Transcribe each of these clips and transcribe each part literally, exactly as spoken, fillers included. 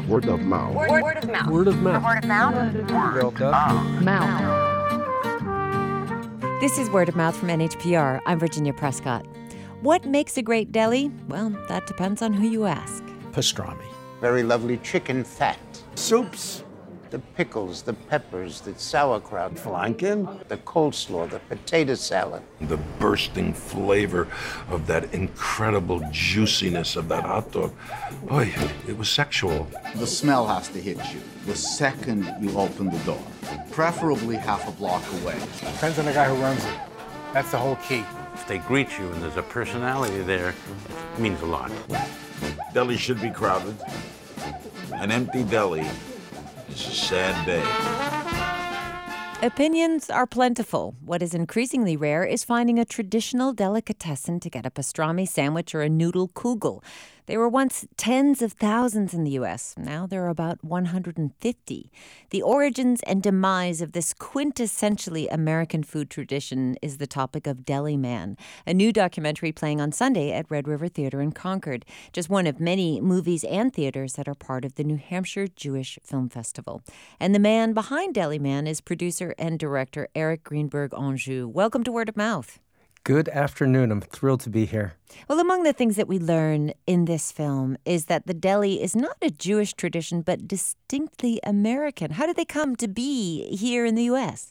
Word of mouth. Word, word of mouth. Word of mouth. Word of mouth. Word of Mouth. This is Word of Mouth from N H P R. I'm Virginia Prescott. What makes a great deli? Well, that depends on who you ask. Pastrami. Very lovely chicken fat. Soups. The pickles, the peppers, the sauerkraut. Flanken. The coleslaw, the potato salad. The bursting flavor of that incredible juiciness of that hot dog. Boy, it was sexual. The smell has to hit you the second you open the door, preferably half a block away. Depends on the guy who runs it. That's the whole key. If they greet you and there's a personality there, it means a lot. Deli should be crowded. An empty deli is a sad day. Opinions are plentiful. What is increasingly rare is finding a traditional delicatessen to get a pastrami sandwich or a noodle kugel. There were once tens of thousands in the U S. Now there are about one hundred fifty. The origins and demise of this quintessentially American food tradition is the topic of Deli Man, a new documentary playing on Sunday at Red River Theater in Concord, just one of many movies and theaters that are part of the New Hampshire Jewish Film Festival. And the man behind Deli Man is producer and director Eric Greenberg Anjou. Welcome to Word of Mouth. Good afternoon. I'm thrilled to be here. Well, among the things that we learn in this film is that the deli is not a Jewish tradition, but distinctly American. How did they come to be here in the U S?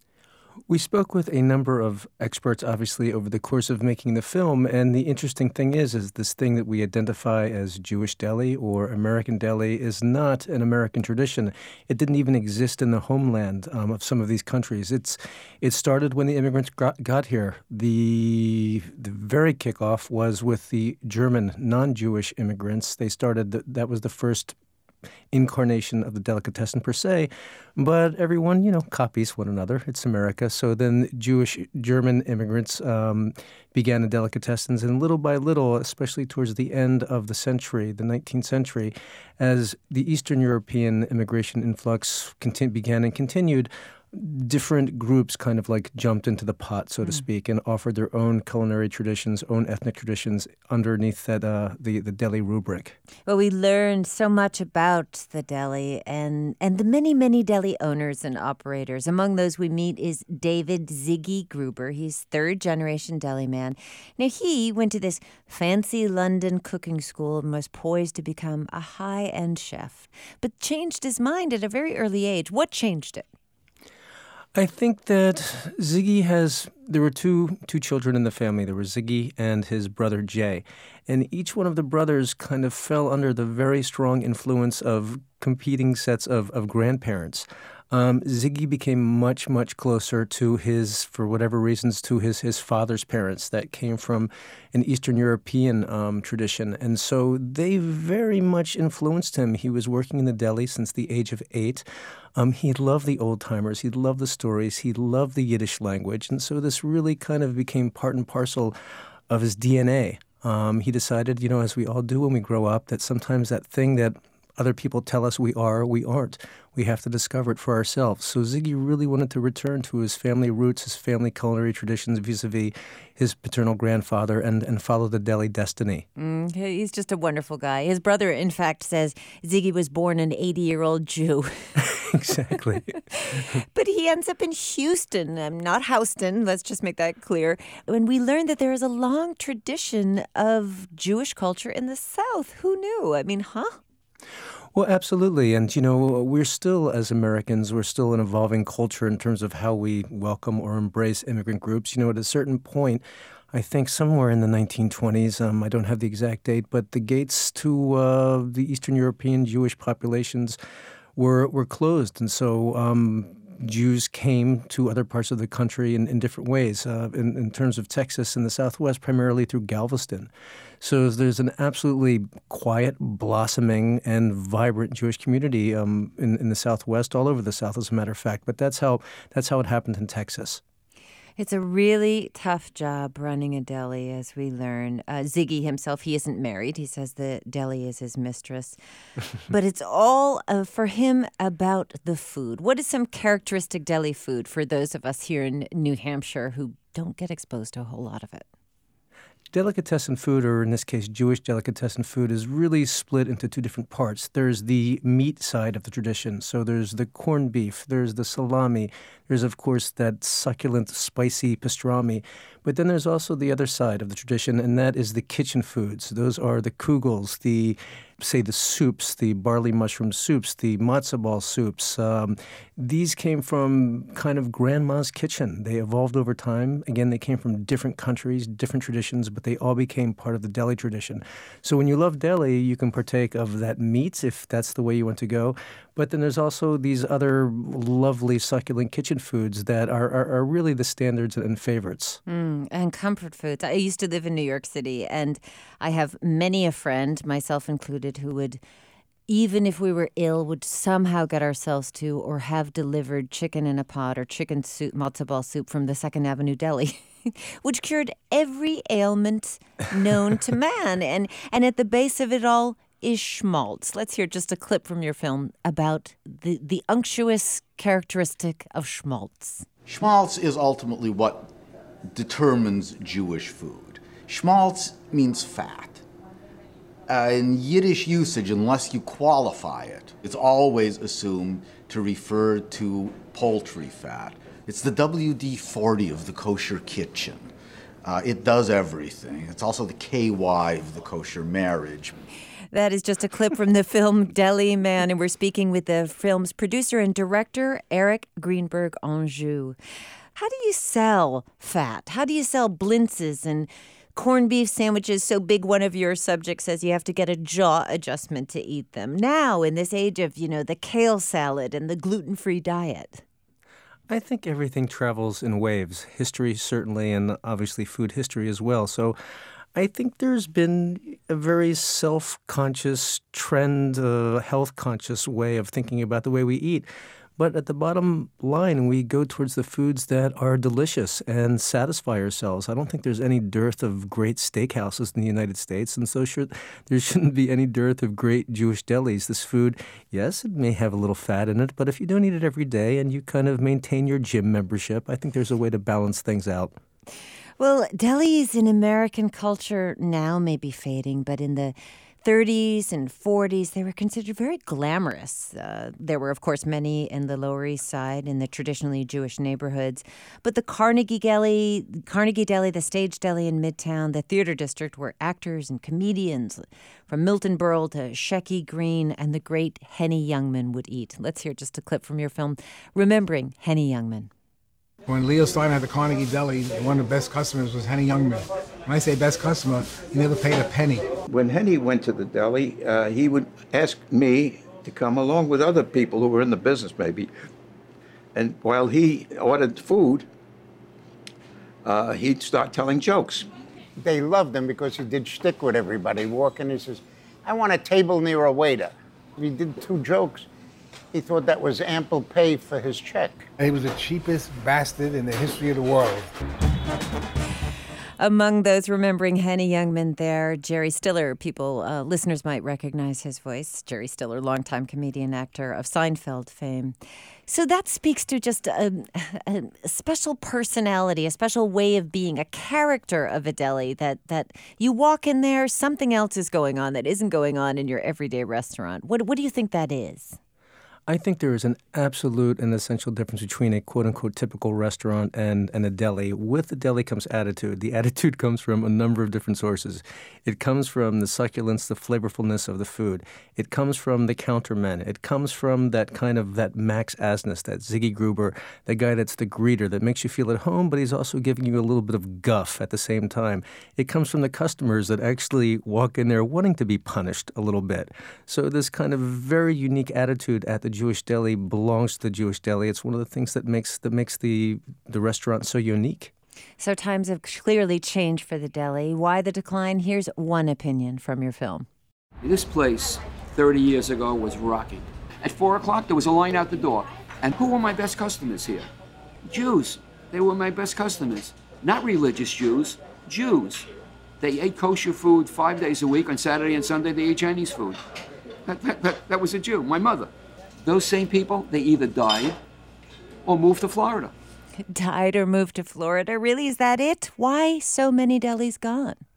We spoke with a number of experts, obviously, over the course of making the film, and the interesting thing is, is this thing that we identify as Jewish deli or American deli is not an American tradition. It didn't even exist in the homeland um, of some of these countries. It's it started when the immigrants got, got here. The the very kickoff was with the German non-Jewish immigrants. They started the, that was the first incarnation of the delicatessen per se, but everyone, you know, copies one another. It's America. So then Jewish German immigrants um, began the delicatessens, and little by little, especially towards the end of the century, the nineteenth century, as the Eastern European immigration influx conti- began and continued, different groups kind of like jumped into the pot, so to speak, and offered their own culinary traditions, own ethnic traditions underneath that uh, the the deli rubric. Well, we learned so much about the deli and and the many many deli owners and operators. Among those we meet is David Ziggy Gruber. He's third generation deli man. Now he went to this fancy London cooking school and was poised to become a high end chef, but changed his mind at a very early age. What changed it? I think that Ziggy has, there were two two children in the family. There was Ziggy and his brother Jay. And each one of the brothers kind of fell under the very strong influence of competing sets of, of grandparents. Um, Ziggy became much, much closer to his, for whatever reasons, to his, his father's parents that came from an Eastern European um, tradition. And so they very much influenced him. He was working in the deli since the age of eight. Um, he loved the old-timers. He loved the stories. He loved the Yiddish language. And so this really kind of became part and parcel of his D N A. Um, he decided, you know, as we all do when we grow up, that sometimes that thing that other people tell us we are, we aren't. We have to discover it for ourselves. So Ziggy really wanted to return to his family roots, his family culinary traditions vis-a-vis his paternal grandfather, and, and follow the deli destiny. Mm, he's just a wonderful guy. His brother, in fact, says Ziggy was born an eighty-year-old Jew. Exactly. But he ends up in Houston, um, not Houston, let's just make that clear. And we learned that there is a long tradition of Jewish culture in the South. Who knew? I mean, huh? Well, absolutely. And, you know, we're still, as Americans, we're still an evolving culture in terms of how we welcome or embrace immigrant groups. You know, at a certain point, I think somewhere in the nineteen twenties, um, I don't have the exact date, but the gates to uh, the Eastern European Jewish populations were were closed. And so um, Jews came to other parts of the country in, in different ways. Uh, in, in terms of Texas and the Southwest, primarily through Galveston. So there's an absolutely quiet, blossoming, and vibrant Jewish community um, in, in the Southwest, all over the South, as a matter of fact. But that's how that's how it happened in Texas. It's a really tough job running a deli, as we learn. Uh, Ziggy himself, he isn't married. He says the deli is his mistress. But it's all uh, for him about the food. What is some characteristic deli food for those of us here in New Hampshire who don't get exposed to a whole lot of it? Delicatessen food, or in this case, Jewish delicatessen food, is really split into two different parts. There's the meat side of the tradition. So there's the corned beef, there's the salami, there's, of course, that succulent, spicy pastrami. But then there's also the other side of the tradition, and that is the kitchen foods. Those are the kugels, the, say, the soups, the barley mushroom soups, the matzo ball soups. Um, these came from kind of grandma's kitchen. They evolved over time. Again, they came from different countries, different traditions, but they all became part of the deli tradition. So when you love deli, you can partake of that meat if that's the way you want to go. But then there's also these other lovely, succulent kitchen foods that are, are, are really the standards and favorites. Mm, and comfort foods. I used to live in New York City, and I have many a friend, myself included, who would, even if we were ill, would somehow get ourselves to or have delivered chicken in a pot or chicken soup, matzo ball soup from the Second Avenue Deli, which cured every ailment known to man. And, and at the base of it all is schmaltz. Let's hear just a clip from your film about the, the unctuous characteristic of schmaltz. Schmaltz is ultimately what determines Jewish food. Schmaltz means fat. Uh, in Yiddish usage, unless you qualify it, it's always assumed to refer to poultry fat. It's the W D forty of the kosher kitchen. Uh, it does everything. It's also the K Y of the kosher marriage. That is just a clip from the film Deli Man, and we're speaking with the film's producer and director, Eric Greenberg Anjou. How do you sell fat? How do you sell blintzes and corned beef sandwiches so big one of your subjects says you have to get a jaw adjustment to eat them? Now, in this age of, you know, the kale salad and the gluten-free diet. I think everything travels in waves. History, certainly, and obviously food history as well. So I think there's been a very self-conscious trend, uh, health-conscious way of thinking about the way we eat. But at the bottom line, we go towards the foods that are delicious and satisfy ourselves. I don't think there's any dearth of great steakhouses in the United States, and so sure, there shouldn't be any dearth of great Jewish delis. This food, yes, it may have a little fat in it, but if you don't eat it every day and you kind of maintain your gym membership, I think there's a way to balance things out. Well, delis in American culture now may be fading, but in the thirties and forties, they were considered very glamorous. Uh, there were, of course, many in the Lower East Side, in the traditionally Jewish neighborhoods. But the Carnegie Deli, Carnegie Deli, the Stage Deli in Midtown, the Theater District, where actors and comedians from Milton Berle to Shecky Green and the great Henny Youngman would eat. Let's hear just a clip from your film, Remembering Henny Youngman. When Leo Stein had the Carnegie Deli, one of the best customers was Henny Youngman. When I say best customer, he never paid a penny. When Henny went to the deli, uh, he would ask me to come along with other people who were in the business, maybe. And while he ordered food, uh, he'd start telling jokes. They loved him because he did shtick with everybody. Walk in, he says, I want a table near a waiter. He did two jokes. He thought that was ample pay for his check. He was the cheapest bastard in the history of the world. Among those remembering Henny Youngman there, Jerry Stiller. People, uh, listeners might recognize his voice. Jerry Stiller, longtime comedian, actor of Seinfeld fame. So that speaks to just a, a, a special personality, a special way of being, a character of a deli, that, that you walk in there, something else is going on that isn't going on in your everyday restaurant. What, what do you think that is? I think there is an absolute and essential difference between a quote-unquote typical restaurant and, and a deli. With the deli comes attitude. The attitude comes from a number of different sources. It comes from the succulence, the flavorfulness of the food. It comes from the countermen. It comes from that kind of that Max Asness, that Ziggy Gruber, the guy that's the greeter that makes you feel at home, but he's also giving you a little bit of guff at the same time. It comes from the customers that actually walk in there wanting to be punished a little bit. So this kind of very unique attitude at the Jewish deli belongs to the Jewish deli. It's one of the things that makes that makes the the restaurant so unique. So times have clearly changed for the deli. Why the decline? Here's one opinion from your film. This place thirty years ago was rocking. At four o'clock, there was a line out the door. And who were my best customers here? Jews. They were my best customers. Not religious Jews, Jews. They ate kosher food five days a week. On Saturday and Sunday, they ate Chinese food. That, that, that, that was a Jew, my mother. Those same people, they either died or moved to Florida. Died or moved to Florida? Really? Is that it? Why so many delis gone?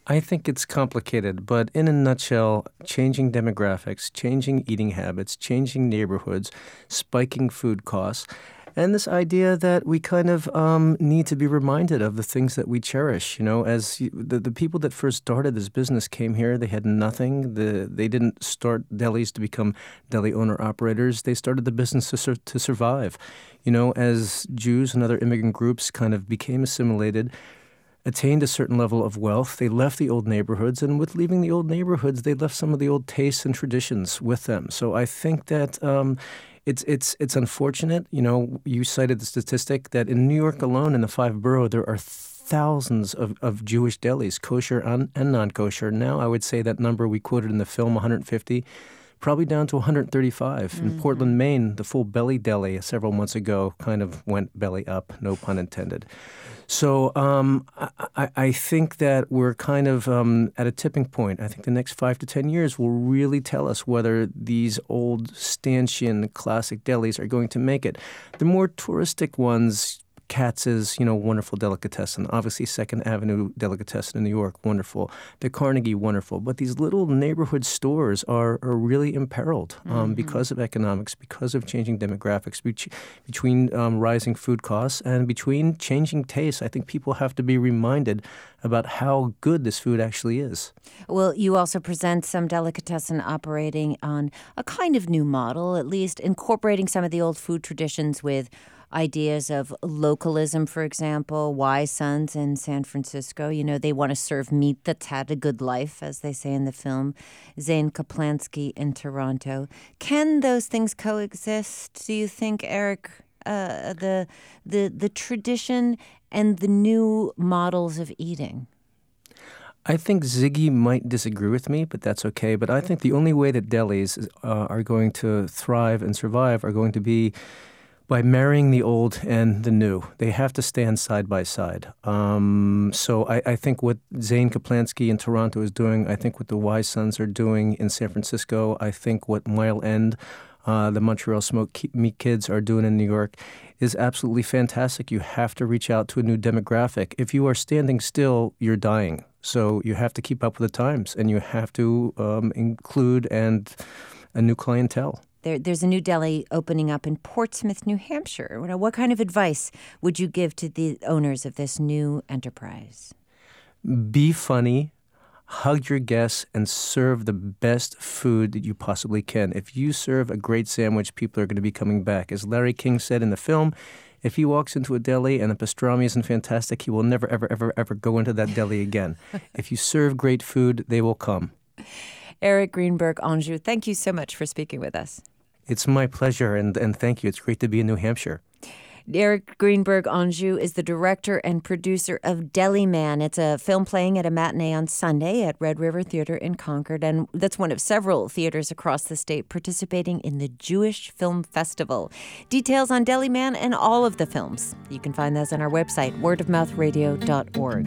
I think it's complicated, but in a nutshell, changing demographics, changing eating habits, changing neighborhoods, spiking food costs, and this idea that we kind of um, need to be reminded of the things that we cherish. You know, as you, the, the people that first started this business came here, they had nothing. The, they didn't start delis to become deli owner-operators. They started the business to, sur- to survive. You know, as Jews and other immigrant groups kind of became assimilated, attained a certain level of wealth, they left the old neighborhoods, and with leaving the old neighborhoods, they left some of the old tastes and traditions with them. So I think that um, it's it's it's unfortunate. You know, you cited the statistic that in New York alone, in the five borough, there are thousands of, of Jewish delis, kosher and, and non-kosher. Now I would say that number we quoted in the film, one hundred fifty, probably down to one hundred thirty-five. Mm-hmm. In Portland, Maine, the full belly deli several months ago kind of went belly up, no pun intended. So um, I, I think that we're kind of um, at a tipping point. I think the next five to ten years will really tell us whether these old stanchion classic delis are going to make it. The more touristic ones, Katz's, you know, wonderful delicatessen. Obviously, Second Avenue Delicatessen in New York, wonderful. The Carnegie, wonderful. But these little neighborhood stores are, are really imperiled um, mm-hmm. because of economics, because of changing demographics, be- between um, rising food costs and between changing tastes. I think people have to be reminded about how good this food actually is. Well, you also present some delicatessen operating on a kind of new model, at least incorporating some of the old food traditions with ideas of localism, for example. Wise Sons in San Francisco, you know, they want to serve meat that's had a good life, as they say in the film. Zane Kaplansky in Toronto. Can those things coexist, do you think, Eric? Uh, the the the tradition and the new models of eating? I think Ziggy might disagree with me, but that's okay. But I think the only way that delis uh, are going to thrive and survive are going to be by marrying the old and the new. They have to stand side by side. Um, so I, I think what Zane Kaplansky in Toronto is doing, I think what the Wise Sons are doing in San Francisco, I think what Mile End, uh, the Montreal Smoked Meat Kids are doing in New York is absolutely fantastic. You have to reach out to a new demographic. If you are standing still, you're dying. So you have to keep up with the times, and you have to um, include and a new clientele. There, there's a new deli opening up in Portsmouth, New Hampshire. What kind of advice would you give to the owners of this new enterprise? Be funny, hug your guests, and serve the best food that you possibly can. If you serve a great sandwich, people are going to be coming back. As Larry King said in the film, if he walks into a deli and the pastrami isn't fantastic, he will never, ever, ever, ever go into that deli again. If you serve great food, they will come. Eric Greenberg Anjou, thank you so much for speaking with us. It's my pleasure, and, and thank you. It's great to be in New Hampshire. Eric Greenberg Anjou is the director and producer of Deli Man. It's a film playing at a matinee on Sunday at Red River Theater in Concord, and that's one of several theaters across the state participating in the Jewish Film Festival. Details on Deli Man and all of the films, you can find those on our website, word of mouth radio dot org.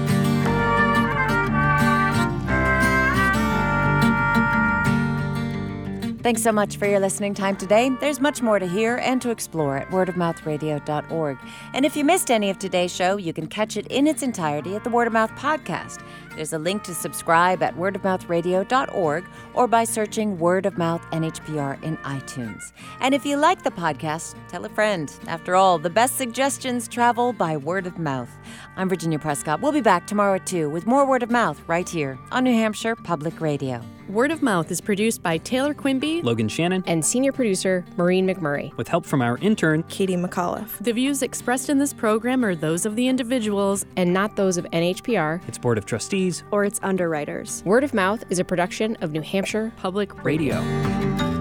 Thanks so much for your listening time today. There's much more to hear and to explore at word of mouth radio dot org. And if you missed any of today's show, you can catch it in its entirety at the Word of Mouth podcast. There's a link to subscribe at word of mouth radio dot org or by searching Word of Mouth N H P R in iTunes. And if you like the podcast, tell a friend. After all, the best suggestions travel by word of mouth. I'm Virginia Prescott. We'll be back tomorrow at two with more Word of Mouth right here on New Hampshire Public Radio. Word of Mouth is produced by Taylor Quimby, Logan Shannon, and senior producer Maureen McMurray, with help from our intern, Katie McAuliffe. The views expressed in this program are those of the individuals and not those of N H P R, its Board of Trustees, or its underwriters. Word of Mouth is a production of New Hampshire Public Radio.